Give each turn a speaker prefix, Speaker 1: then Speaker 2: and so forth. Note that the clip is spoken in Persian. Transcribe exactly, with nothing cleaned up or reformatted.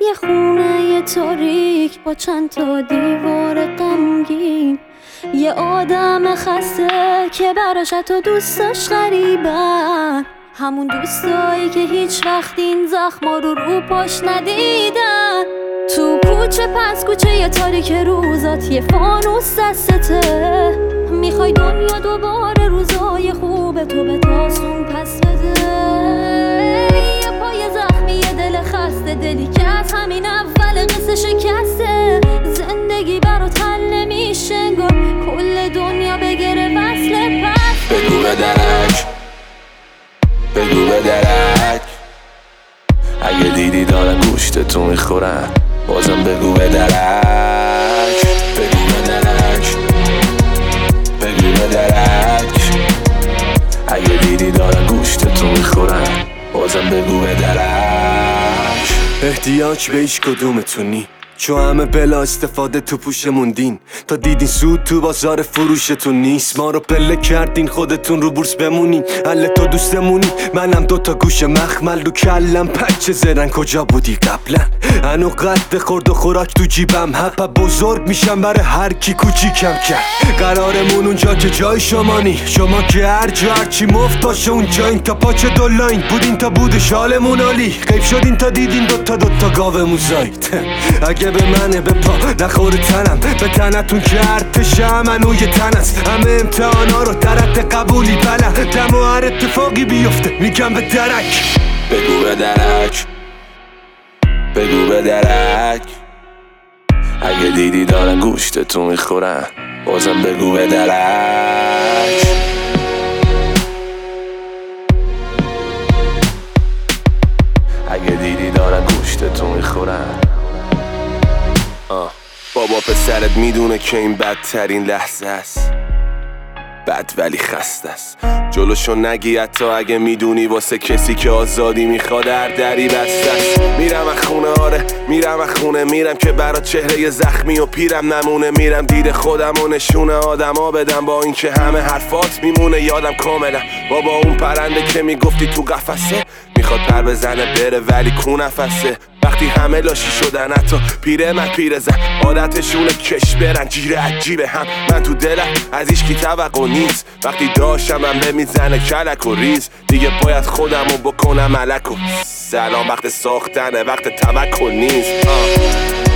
Speaker 1: یه خونه تاریک با چند تا دیوار غمگین، یه آدم خسته که براش تو دوستاش غریبن، همون دوستایی که هیچ وقت این زخما رو رو پاش ندیدن. تو کوچه پس کوچه یه تاریک روزات یه فانوس دستته، میخوای دنیا دوباره روزای خوب تو به تاسون پس بده. یه پای زخمی یه دل خسته، دلی که از همین اول قصه شکسته. زندگی برات حل نمیشه انگار کل دنیا بگیره وصل پس.
Speaker 2: بگو به درک، بگو به درک، اگه دیدی دارن گوشت تو میخورن بازم بگو به درک. بگو به درک، بگو به درک، اگه دیدی دارن گوشت تو میخورن بازم بگو به درک.
Speaker 3: احتیاج به هیچ کدومتونی، چون همه بلا استفاده تو پوشمون دین. تا دیدین سود تو بازار فروشتون نیست، ما رو پله کردین خودتون رو بورس بمونین. حل تو دوستمونی، منم دوتا گوش مخمل رو کلم. پچه زرن کجا بودی قبلا؟ هنو قد خورد و خوراک تو جیبم، حپا بزرگ میشم برای هر کی کوچیکم کرد. قرارمون اونجا که جای شما نی، شما که هر جا هرچی مفت باشه اونجا. این تا پاچه دولاین بودین تا بود شالمون عالی، غیب شدین تا دیدین دوتا دوتا گاومون زاید. اگه به منه به پا نخور تنم، به تنتون که ارتشم منو یه تن است. همه امتحانا رو در حد قبولی بلد، دم و هر اتفاقی بیفته میگم به درک.
Speaker 2: بگو به درک، بگو به درک، اگه دیدی دارن گوشت تو میخورن بازم بگو به درک. اگه دیدی دارن گوشت تو میخورن. آه. بابا پسرت میدونه که این بدترین لحظه است، بد ولی خسته است. جلوشو نگی حتی اگه میدونی واسه کسی که آزادی میخواد هر دری بسته است. میرم از خونه، آره میرم از خونه، میرم که برات چهره زخمی و پیرم نمونه. میرم دید خودم و نشونه آدما بدم، با این که همه حرفات میمونه یادم کاملا. بابا اون پرنده که میگفتی تو قفسه میخواد پر بزنه بره ولی کو نفسه. وقتی همه لاشی شدن حتی پیره من پیره زن، عادتشونه کش برن جیره عجیبه هم. من تو دلم از ایش کی توقع نیست، وقتی داشتم من به میزنه کلک و ریز. دیگه باید خودمو بکنم ملک و سلام، وقت ساختنه وقت توکل نیست. آه.